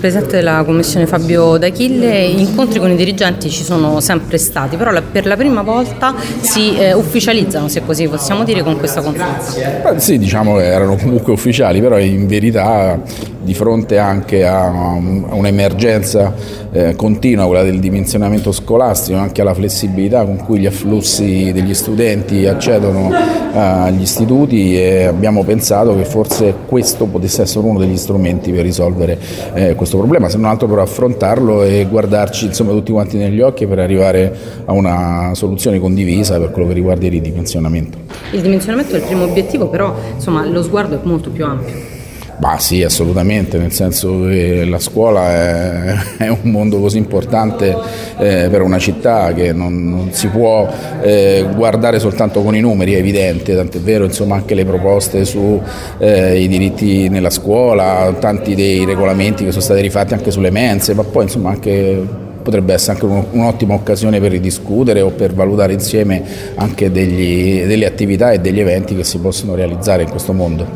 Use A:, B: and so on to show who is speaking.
A: presidente della commissione Fabio D'Achille, incontri con i dirigenti ci sono sempre stati, però per la prima volta si ufficializzano, se così possiamo dire, con questa conferenza.
B: Sì, diciamo che erano comunque ufficiali, però in verità di fronte anche a un'emergenza continua, quella del dimensionamento scolastico, anche alla flessibilità con cui gli afflussi degli studenti accedono agli istituti, abbiamo pensato che forse questo potesse essere uno degli strumenti per risolvere questo problema, se non altro per affrontarlo e guardarci tutti quanti negli occhi per arrivare a una soluzione condivisa per quello che riguarda il ridimensionamento.
A: Il dimensionamento è il primo obiettivo, però lo sguardo è molto più ampio.
B: Sì, assolutamente, nel senso che la scuola è un mondo così importante per una città che non si può guardare soltanto con i numeri, è evidente, tant'è vero anche le proposte sui diritti nella scuola, tanti dei regolamenti che sono stati rifatti anche sulle mense, ma poi anche potrebbe essere anche un'ottima occasione per ridiscutere o per valutare insieme anche delle attività e degli eventi che si possono realizzare in questo mondo.